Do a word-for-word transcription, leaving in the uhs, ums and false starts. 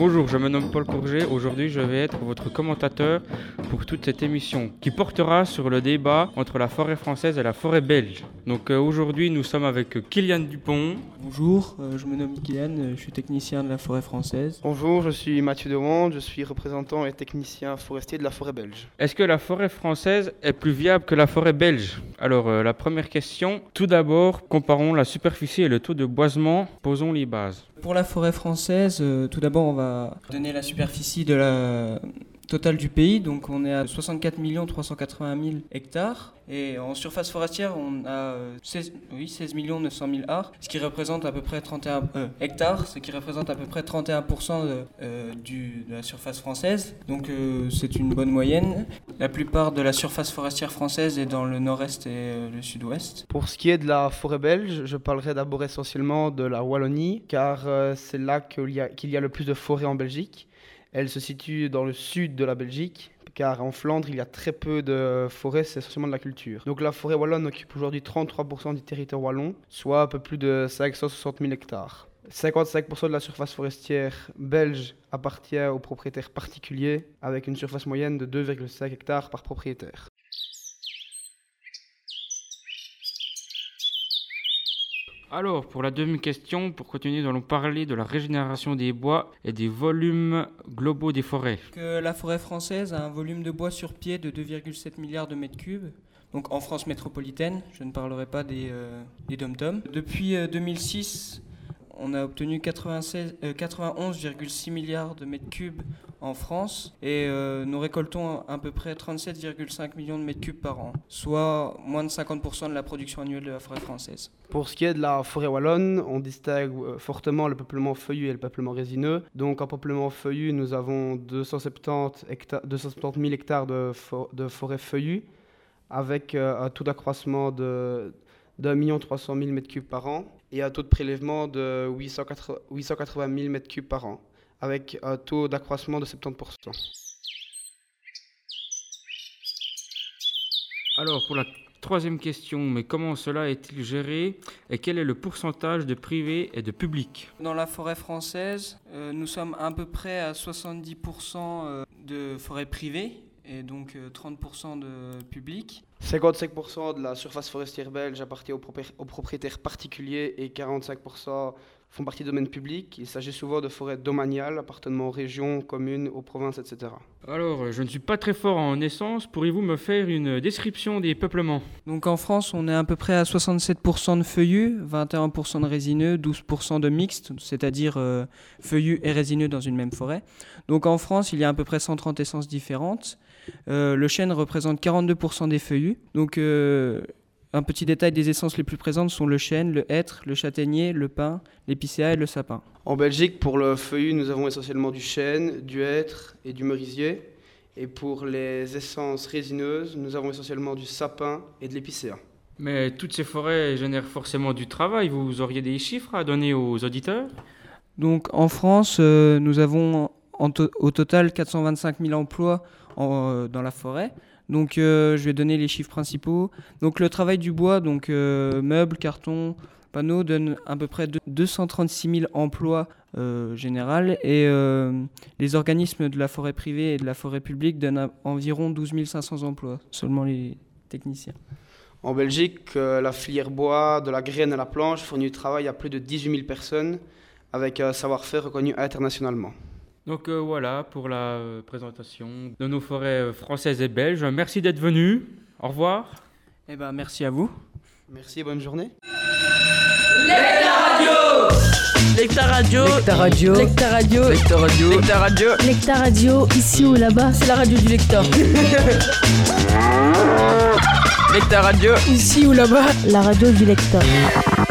Bonjour, je me nomme Paul Courget. Aujourd'hui, je vais être votre commentateur pour toute cette émission qui portera sur le débat entre la forêt française et la forêt belge. Donc euh, aujourd'hui, nous sommes avec Kylian Dupont. Bonjour, euh, je me nomme Kylian, euh, je suis technicien de la forêt française. Bonjour, je suis Mathieu Demande, je suis représentant et technicien forestier de la forêt belge. Est-ce que la forêt française est plus viable que la forêt belge? Alors euh, la première question, tout d'abord, comparons la superficie et le taux de boisement, posons les bases. Pour la forêt française, euh, tout d'abord on va donner la superficie de la totale du pays, donc on est à soixante-quatre millions trois cent quatre-vingt mille hectares et en surface forestière on a seize, oui, seize millions neuf cent mille arts, ce qui représente à peu près trente et un euh, hectares, ce qui représente à peu près trente et un pour cent de, euh, du, de la surface française, donc euh, c'est une bonne moyenne. La plupart de la surface forestière française est dans le nord-est et euh, le sud-ouest. Pour ce qui est de la forêt belge, je parlerai d'abord essentiellement de la Wallonie, car euh, c'est là qu'il y a, qu'il y a le plus de forêts en Belgique. Elle se situe dans le sud de la Belgique, car en Flandre, il y a très peu de forêts, c'est essentiellement de la culture. Donc la forêt wallonne occupe aujourd'hui trente-trois pour cent du territoire wallon, soit un peu plus de cinq cent soixante mille hectares. cinquante-cinq pour cent de la surface forestière belge appartient aux propriétaires particuliers, avec une surface moyenne de deux virgule cinq hectares par propriétaire. Alors, pour la deuxième question, pour continuer, nous allons parler de la régénération des bois et des volumes globaux des forêts. Que la forêt française a un volume de bois sur pied de deux virgule sept milliards de mètres cubes, donc en France métropolitaine, je ne parlerai pas des, euh, des dom-toms. Depuis euh, deux mille six, on a obtenu quatre-vingt-seize, euh, quatre-vingt-onze virgule six milliards de mètres cubes en France et euh, nous récoltons à peu près trente-sept virgule cinq millions de mètres cubes par an, soit moins de cinquante pour cent de la production annuelle de la forêt française. Pour ce qui est de la forêt wallonne, on distingue fortement le peuplement feuillu et le peuplement résineux. Donc en peuplement feuillu, nous avons deux cent soixante-dix hectares, deux cent soixante mille hectares de, for- de forêt feuillue avec euh, un taux d'accroissement de d'un million trois cent mille mètres cubes par an et un taux de prélèvement de huit cent quatre-vingts mille mètres cubes par an, avec un taux d'accroissement de soixante-dix pour cent. Alors, pour la troisième question, mais comment cela est-il géré et quel est le pourcentage de privé et de public? Dans la forêt française, euh, nous sommes à peu près à soixante-dix pour cent de forêt privée et donc euh, trente pour cent de public. cinquante-cinq pour cent de la surface forestière belge appartient aux, propri- aux propriétaires particuliers et quarante-cinq pour cent font partie du domaine public. Il s'agit souvent de forêts domaniales appartenant aux régions, communes, aux provinces, et cetera. Alors, je ne suis pas très fort en essence. Pourriez-vous me faire une description des peuplements? Donc en France, on est à peu près à soixante-sept pour cent de feuillus, vingt et un pour cent de résineux, douze pour cent de mixtes, c'est-à-dire euh, feuillus et résineux dans une même forêt. Donc en France, il y a à peu près cent trente essences différentes. Euh, le chêne représente quarante-deux pour cent des feuillus. Donc euh, un petit détail des essences les plus présentes sont le chêne, le hêtre, le châtaignier, le pin, l'épicéa et le sapin. En Belgique, pour le feuillu, nous avons essentiellement du chêne, du hêtre et du merisier. Et pour les essences résineuses, nous avons essentiellement du sapin et de l'épicéa. Mais toutes ces forêts génèrent forcément du travail. Vous auriez des chiffres à donner aux auditeurs? Donc en France, euh, nous avons en to- au total quatre cent vingt-cinq mille emplois en, euh, dans la forêt. Donc euh, je vais donner les chiffres principaux. Donc le travail du bois, donc euh, meubles, cartons, panneaux, donne à peu près deux cent trente-six mille emplois euh, général et euh, les organismes de la forêt privée et de la forêt publique donnent à, environ douze mille cinq cents emplois, seulement les techniciens. En Belgique, euh, la filière bois, de la graine à la planche, fournit du travail à plus de dix-huit mille personnes avec un savoir-faire reconnu internationalement. Donc euh, voilà pour la euh, présentation de nos forêts euh, françaises et belges. Merci d'être venus. Au revoir. Eh ben, merci à vous. Merci et bonne journée. Lecta Radio. Lecta Radio. Lecta Radio. Lecta Radio. Lecta Radio. Lecta Radio. Lecta Radio, ici ou là-bas, C'est la radio du lecteur. Lecta Radio. ici ou là-bas, la radio du lecteur.